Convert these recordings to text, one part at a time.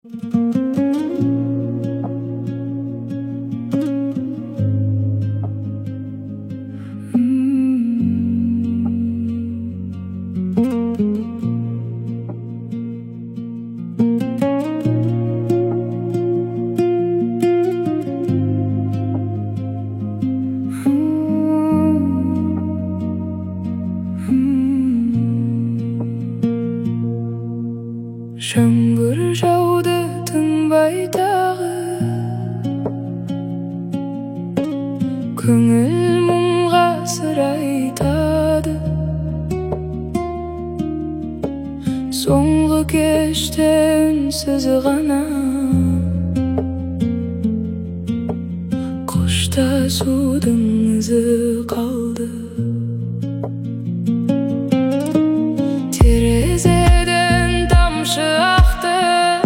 Жаңбыр жауды тынбай тағы, көңіл мұңға сыр айтады. Соңғы кеште үнсіз ғана қоштасудың ізі қалды. Терезеден тамшы ақты,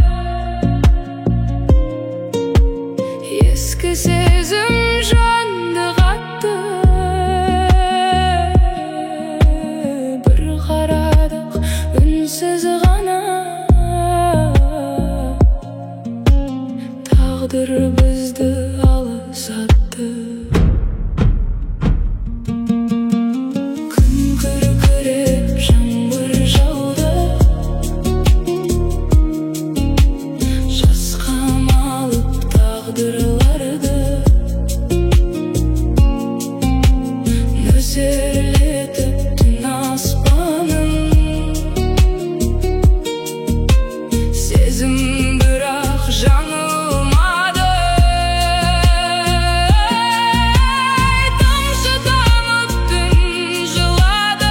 ескі сезім жанды қатты. Бір қарадық үнсіз ғана, тағдыр бізді алысатты. Нөсерлетіп түн аспанын, сезім бірақ жаңылмады. Тамшы тамып түн жылады,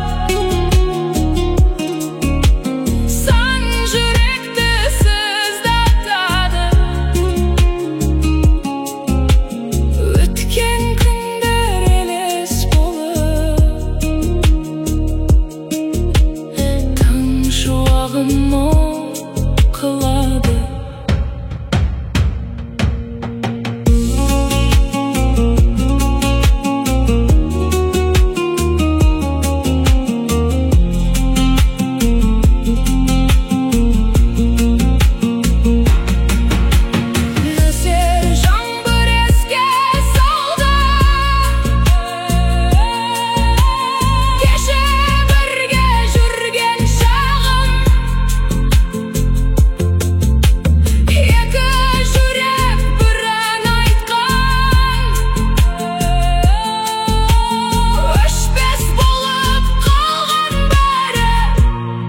сан жүректі сыздатады. Өткен күндер елес болып, таң шуағын мұң қылады. Нөсер жаңбыр еске салды, кеше бірге жүрген шағым. Екі жүрек бір ән айтқан, өшпес болып қалған бәрі.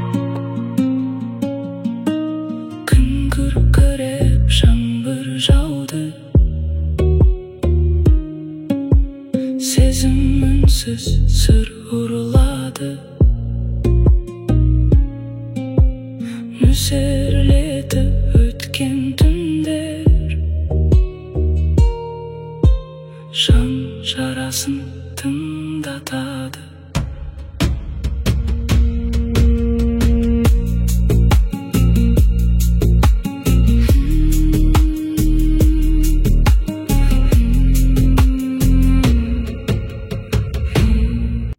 Күн күркіреп жаңбыр жауды, сезім үнсіз сыр ұрлады. Нөсерлетіп өткен түндер, жан жарасын тыңдатады.